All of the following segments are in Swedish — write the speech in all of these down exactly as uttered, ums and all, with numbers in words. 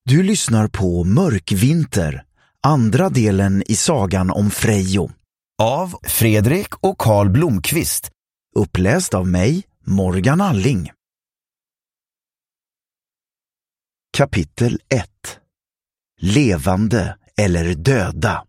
Du lyssnar på Mörkvinter, andra delen i sagan om Frejo. Av Fredrik och Carl Blomqvist. Uppläst av mig, Morgan Alling. Kapitel ett. Levande eller döda.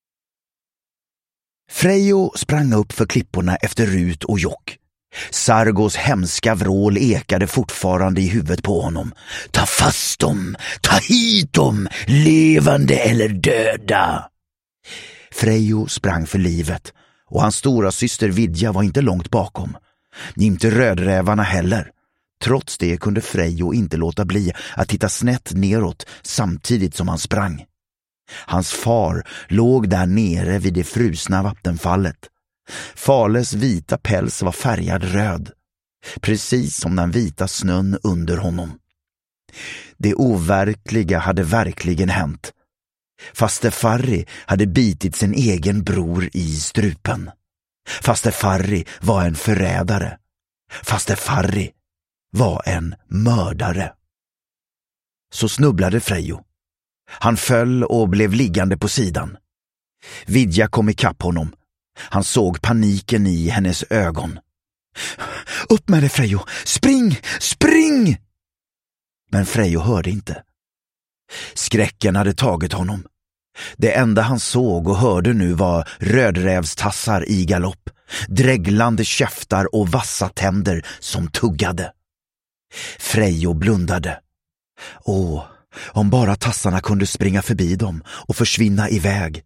Frejo sprang upp för klipporna efter Rut och Jock. Sargos hemska vrål ekade fortfarande i huvudet på honom. Ta fast dem, ta hit dem, levande eller döda. Frejo sprang för livet och hans stora syster Vidja var inte långt bakom. Inte rödrävarna heller. Trots det kunde Frejo inte låta bli att titta snett neråt samtidigt som han sprang. Hans far låg där nere vid det frusna vattenfallet. Fales vita päls var färgad röd, precis som den vita snön under honom. Det overkliga hade verkligen hänt. Faster Farri hade bitit sin egen bror i strupen. Faster Farri var en förrädare. Faster Farri var en mördare. Så snubblade Frejo. Han föll och blev liggande på sidan. Vidja kom ikapp honom. Han såg paniken i hennes ögon. Upp med dig, Frejo! Spring! Spring! Men Frejo hörde inte. Skräcken hade tagit honom. Det enda han såg och hörde nu var rödrävstassar i galopp, dreglande käftar och vassa tänder som tuggade. Frejo blundade. Åh, om bara tassarna kunde springa förbi dem och försvinna iväg.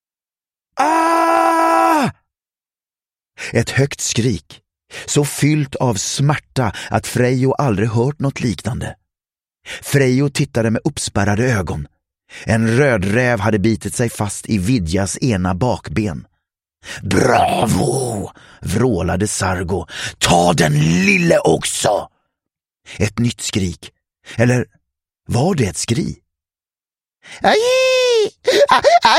Ah! Ett högt skrik, så fyllt av smärta att Frejo aldrig hört något liknande. Frejo tittade med uppspärrade ögon. En rödräv hade bitit sig fast i Vidjas ena bakben. Bravo! Vrålade Sargo. Ta den lille också! Ett nytt skrik. Eller var det ett skri? Aj! Aj!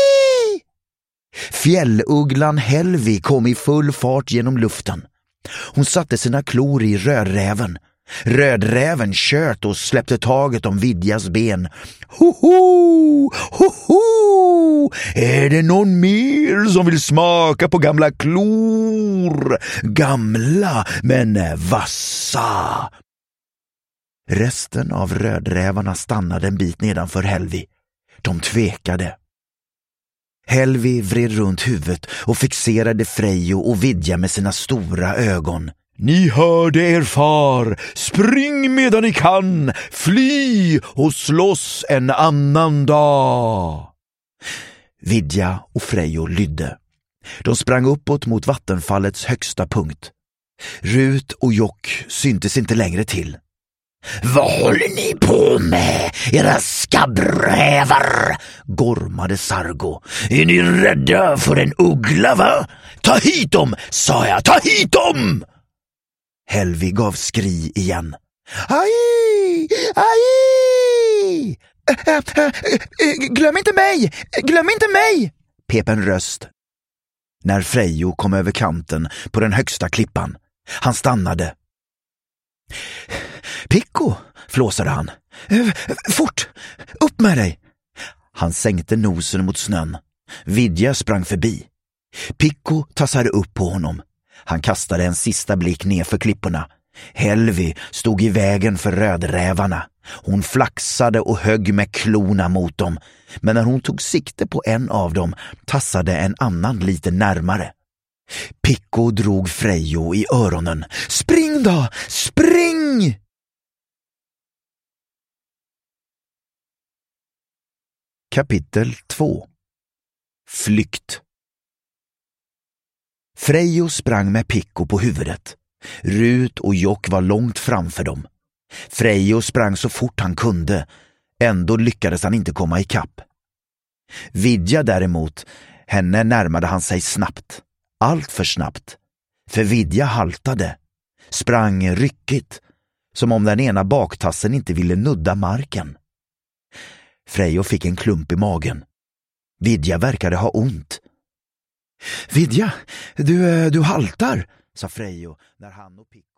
Fjällugglan Helvi kom i full fart genom luften. Hon satte sina klor i rödräven. Rödräven kört och släppte taget om Vidjas ben. Hoho! Hoho! Är det någon mer som vill smaka på gamla klor? Gamla men vassa. Resten av rödrävarna stannade en bit nedanför Helvi. De tvekade. Helvi vred runt huvudet och fixerade Frejo och Vidja med sina stora ögon. Ni hörde er far, spring medan ni kan, fly och slåss en annan dag. Vidja och Frejo lydde. De sprang uppåt mot vattenfallets högsta punkt. Rut och Jock syntes inte längre till. Vad håller ni på med, era skabbrävar? Gormade Sargo. Är ni rädda för en uggla, va? Ta hit dem, sa jag, ta hit dem! Helvi gav skri igen. Aj! Aj! Glöm inte mig! Glöm inte mig! Pep en röst. När Frejo kom över kanten på den högsta klippan. Han stannade. Picco, flåsade han. Fort, upp med dig! Han sänkte nosen mot snön. Vidja sprang förbi. Picco tassade upp på honom. Han kastade en sista blick ner för klipporna. Helvi stod i vägen för rödrävarna. Hon flaxade och högg med klorna mot dem. Men när hon tog sikte på en av dem tassade en annan lite närmare. Picco drog Frejo i öronen. Spring då! Spring! Kapitel två. Flykt. Frejo sprang med Picco på huvudet. Rut och Jock var långt framför dem. Frejo sprang så fort han kunde. Ändå lyckades han inte komma ikapp. Vidja däremot, henne närmade han sig snabbt. Allt för snabbt. För Vidja haltade. Sprang ryckigt. Som om den ena baktassen inte ville nudda marken. Frejo fick en klump i magen. Vidja verkade ha ont. Vidja, du, du haltar, sa Frejo när han och Picco